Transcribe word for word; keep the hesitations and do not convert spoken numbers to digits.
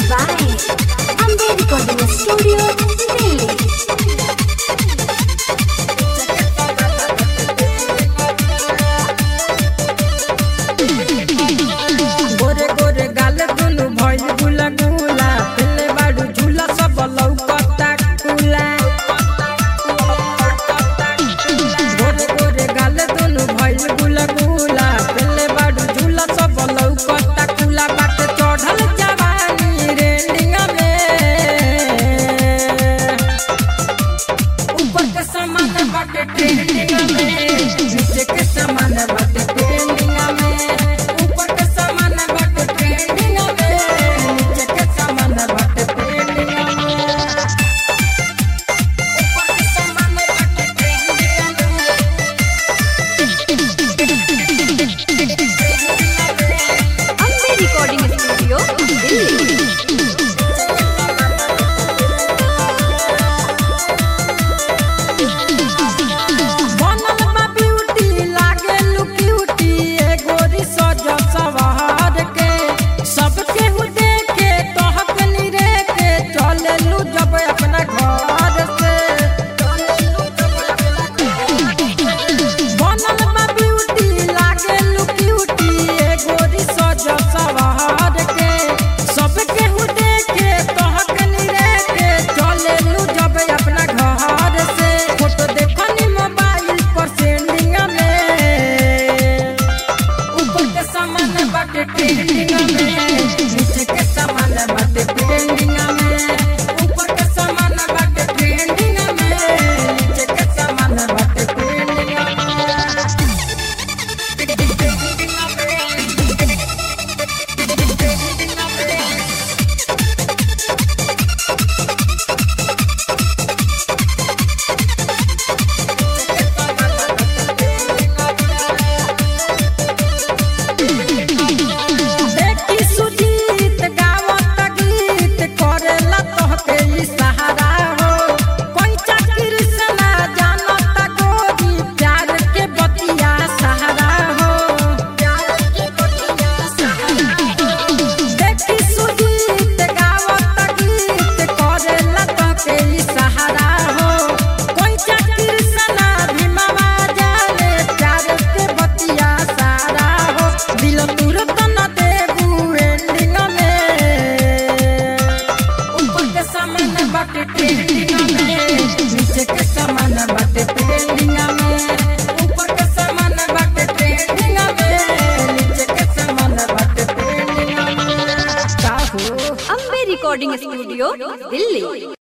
by Amber Recording Studio, Delhi. गोरे गोरे गाल दुनु भइल गुला गुला पेले बाडू झूला सब लौकता कुला गोरे गोरे गाल दुनु भइल गुला गुला पेले बाडू झूला सब लौकता कुला बात चढ़ल जवानी रेंडिंग में ऊपर के सामान बाटे ट्रेंडिंग में नीचे के सामान बाटे ट्रेंडिंग में Amber Recording Studio, Delhi.